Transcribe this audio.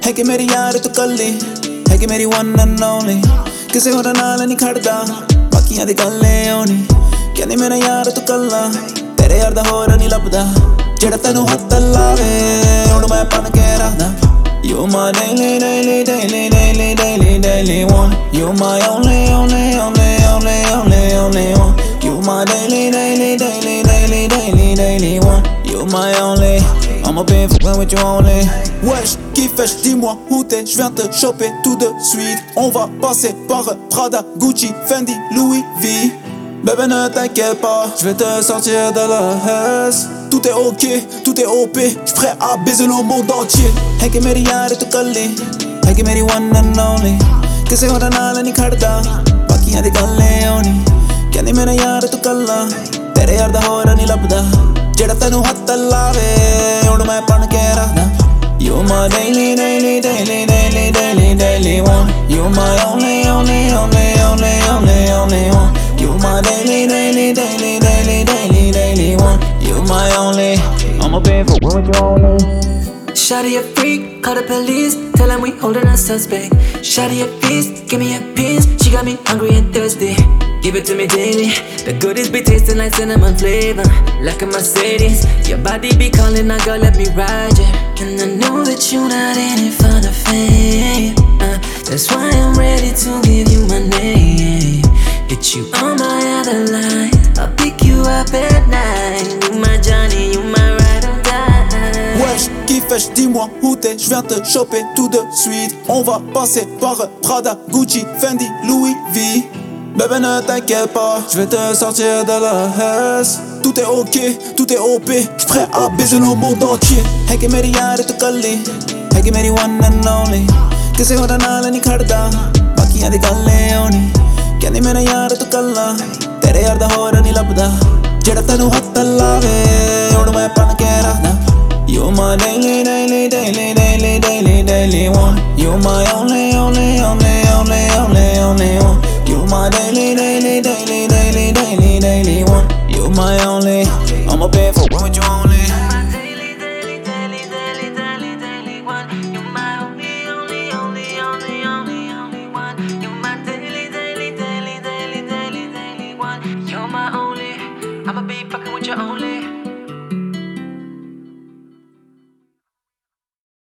है कि मेरी यार तू कल्ली, है कि मेरी one and only। किसे होर नाल नहीं खड़दा, बाकियां दी गल्ले होनी। कहनी मेरा यार तू कल्ला, तेरे यार दा होर नहीं लभदा। जेड़ा तैनू हत्थ लावे, हुण मैं बन के रखदा। You my daily, daily, daily, daily, daily, daily one। You my only, only, only, only, only, only one। You my daily, daily, daily, daily, daily, daily one। You my only, I'ma be fucking with you only. Wesh, qui fêche, dis-moi où t'es, j'viens te choper tout de suite. On va passer par Prada, Gucci, Fendi, Louis V. Bébé ne t'inquiète pas, j'vais te sortir de la haisse. Tout est ok, tout est OP, j'suis prêt à baiser le monde entier। है कि मेरी यार तू कल्ली, है कि मेरी one and only। किसे होर नाल नहीं खड़दा, बाकियां दी गल्ले होनी। कहनी मेरा यार तू कल्ला, तेरे यार दा होर नहीं लभदा। जेड़ा तैनू हत्थ लावे, हुण मैं बन के रखदा। You my daily, daily, daily, daily, daily, daily one। You my only, only, only, only, only, only one। You my daily, daily, daily, daily, daily, daily one। You my only, I'ma be fucking with you only। Shawty a freak, call the police, tell them we holding a suspect. Shawty a beast, give me a piece, she got me hungry and thirsty. Give it to me daily, the goodies be tasting like cinnamon flavor, like a Mercedes. Your body be calling, now girl let me ride ya. And I know that you not in it for the fame, that's why I'm ready to give you my name. Get you on my other line, I'll pick you up at night. You my Johnny, you my ride or die. Wesh, qui fêche, dis-moi où t'es, j'viens te choper tout de suite. On va passer par Prada, Gucci, Fendi, Louis V. Bébé ne t'inquiète pas, j'vais te sortir de la haisse. Tout est ok, tout est OP, j'suis prêt à baiser le monde entier। है कि मेरी यार तू कल्ली, है कि मेरी one and only। किसे होर नाल नहीं खड़दा, बाकियां दी गल्ले होनी। कहनी मेरा यार तू कल्ला, तेरे यार दा होर नहीं लभदा। जेड़ा तैनू हत्थ लावे, हुण मैं बन के रखदा। You my daily, daily, daily, daily, daily, daily one। You my only, only, only, only, only, only one। You my daily, daily, daily, daily, daily, daily one। You my only, I'ma be